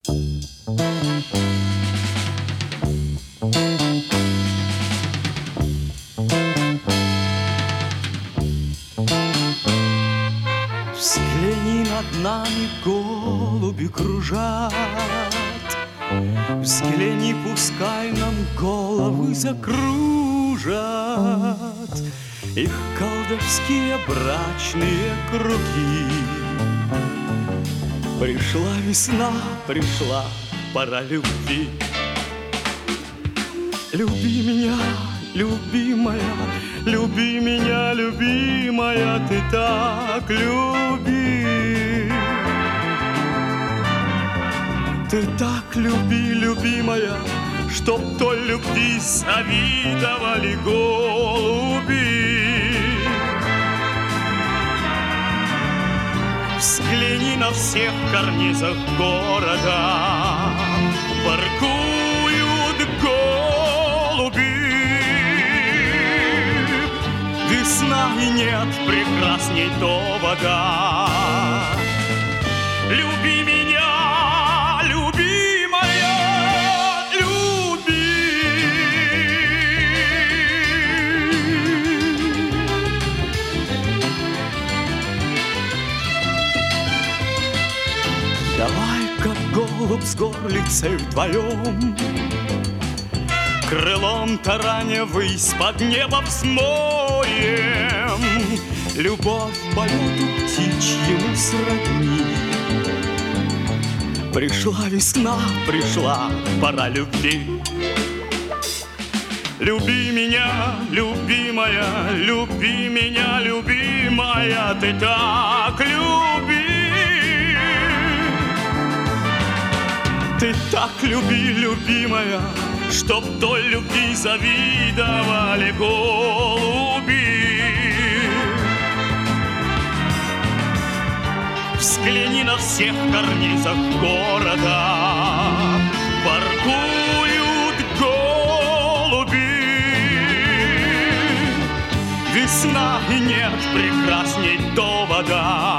Взгляни, над нами голуби кружат, взгляни, пускай нам головы закружат их колдовские брачные круги. Пришла весна, пришла пора любви. Люби меня, любимая, люби меня, любимая, ты так люби. Ты так люби, любимая, чтоб той любви завидовали голуби. Взгляни, на всех карнизах города паркуют голуби. Весна, и нет прекрасней довода. Люби меня, любимая, люби. Давай-ка, голубь, с горлицей вдвоем крылом тараня ввысь под небо взмоем. Любовь полету птичьему сродни. Пришла весна, пришла пора любви. Люби меня, любимая, люби меня, любимая, ты так люби. Ты так люби, любимая, чтоб той любви завидовали голуби. Взгляни, на всех карнизах города паркуют голуби. Весна, и нет прекрасней довода.